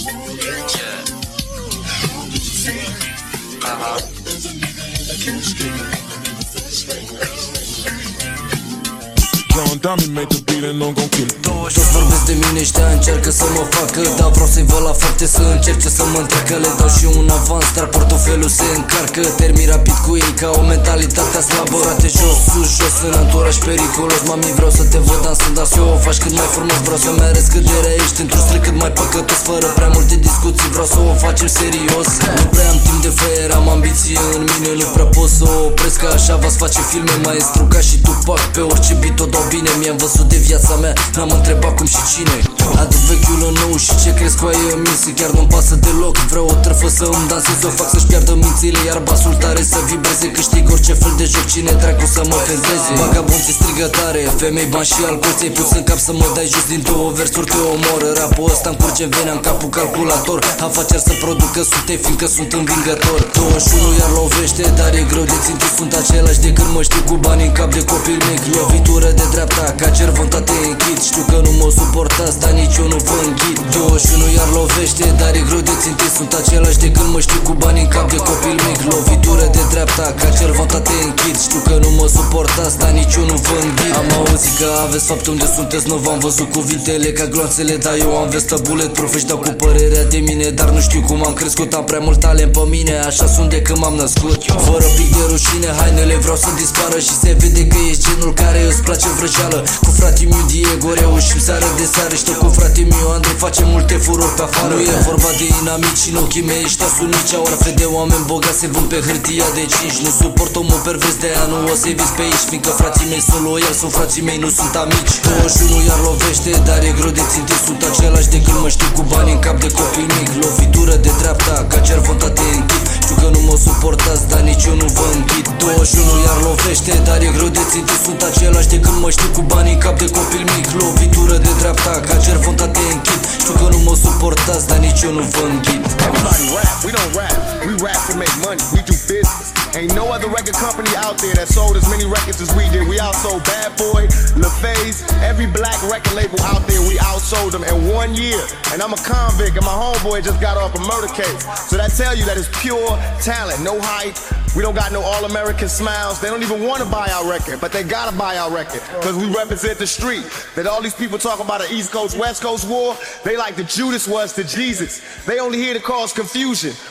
Toți vorbesc de mine, ăștia încearcă să mă facă, dar vreau să-i văd la fapte, să încerce să mă întreacă. Le dau și un avans, dar portofelul se încarcă. Termin rapid cu ei ca o mentalitate slabă. Rate jos, sus, jos, în anturaj periculos. Mami, vreau să te văd dansând, dar să o faci cât mai frumos. Vreau să-mi arăți cât de rea ești într-un strig cât mai păcătos. Fără prea multe discuții, vreau să o facem serios. Nu prea am timp de freier, am ambiție în mine. Nu prea pot să o opresc, că așa v-ați face filme. Maestru ca și Tupac, pe orice beat o dau bine. Mi-am văzut de viața mea, n-am întrebat cum și cine. Aduc vechiul în nou și ce crezi cu aia minți. Chiar nu-mi pasă deloc, vreau o trăfă să îmi dansez. O fac să-și piardă mințile, iar basul tare să vibreze. Câștig orice fel de joc, cine dracu să mă fezeze. Vagabonții strigă tare, femei, bani și alcool. Ți-ai pus în cap să mă dai jos, din două versuri te omoră. Rapul ăsta-mi curge în venea, în capul calculator. Afaceri să producă sute, fiindcă sunt învingător. 21 iar lovește, dar e greu de țintit. Sunt același de când mă știu, cu bani în cap de copil mic. Lovitură de dreapta, ca cervonta te închid. Știu că nu mă suportați, dar nici eu nu vă înghit. 21 iar lovește, dar e greu de țintit. Sunt același de când mă știu, cu bani în cap de copil mic. Lovitură de dreapta, ca cervonta te închid. Știu că nu mă suportați, dar nici eu nu vă înghit. Am auzit că aveți fapt unde sunteți, nu v-am văzut cuvintele ca gloanțele. Dar eu am vestă bulletproof, își dau cu părerea de mine. Dar nu știu cum am crescut, am prea mult talent pe mine. Așa sunt de când m-am născut. Fără pic de rușine, hainele vreau să dispară. Și se vede că ești genul care îți place vrăjeală. Cu fratele meu Diego reușim seară de seară. Știu cu fratele meu Andrei face multe furori pe afară. Nu e vorba de inamici, în ochii mei ăștia sunt nici orfe de oameni bogați. Se vând pe hârtia de 5. Nu suport omul pervers, de aia nu o să-i vis pe aici. Fiindcă frații mei sunt loiali, sunt frații mei, nu sunt amici. 21 iar lovește, dar e greu de țintit. Sunt același de când mă știu, cu bani în cap de copil mic. Lovitură de dreapta, ca cervonta te închid. Știu că nu mă suportați, dar nici eu nu vă înghit. 21 iar lovește, dar e greu de țintit. Sunt același de când mă știu, cu bani în cap de copil mic. Lovitură de dreapta, ca cervonta te închid. Știu că nu mă suportați, dar nici eu nu vă înghit. Everybody rap, we don't rap, we rap to make money, we do business. Ain't no other record company out there that sold as many records as we did. We outsold Bad Boy, LaFaze, every black record label out there, we outsold them in 1 year. And I'm a convict and my homeboy just got off a murder case. So that tell you that it's pure talent, no hype. We don't got no all-American smiles. They don't even want to buy our record, but they gotta buy our record because we represent the street. That all these people talk about an East Coast, West Coast war, they like the Judas was to Jesus. They only here to cause confusion.